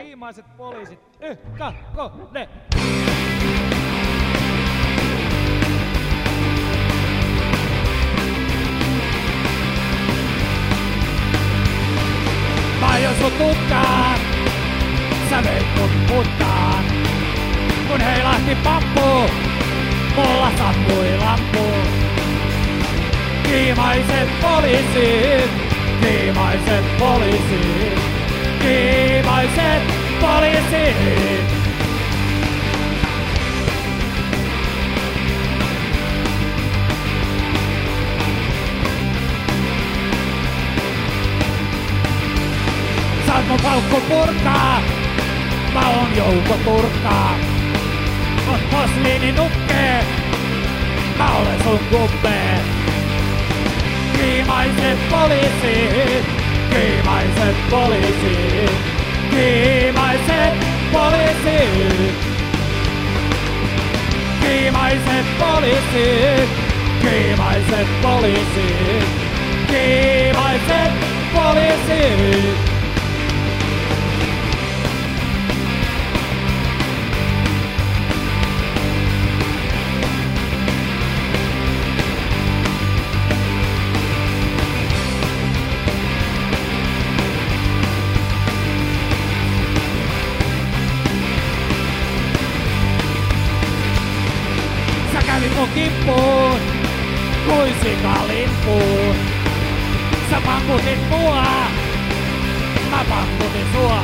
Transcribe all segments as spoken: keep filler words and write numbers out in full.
Kiimaiset poliisit, yh, kakko, ne. Mä aion sut tutkaan, sä veit mut puttaan. Kun heilahti pappu, mulla sammui lamppu. Kiimaiset poliisit, kiimaiset poliisit, kiimaiset poliisit. Saat mun paukku purkaa, mä oon Jouko Turkkaa. Oot posliininukkee, mä olen sun kuppee. Kiimaiset poliisit, kiimaiset poliisit, kiimaiset poliisit. Kiimaiset poliisit, kiimaiset poliisit, kiimaiset poliisit. Kävit mun kippuun, kuin sikalimpuun. Sä pankutit mua, mä pankutin sua.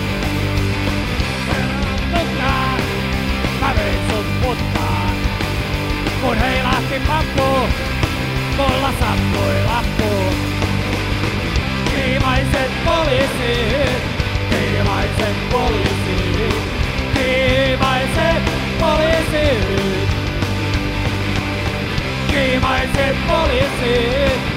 Mutta mä vein sut puttaan. Kun heilahti pappu, mulla sammui lamppu. Kiimaiset poliisit, kiimaiset poliisit, kiimaiset poliisit. Kiimaiset poliisit,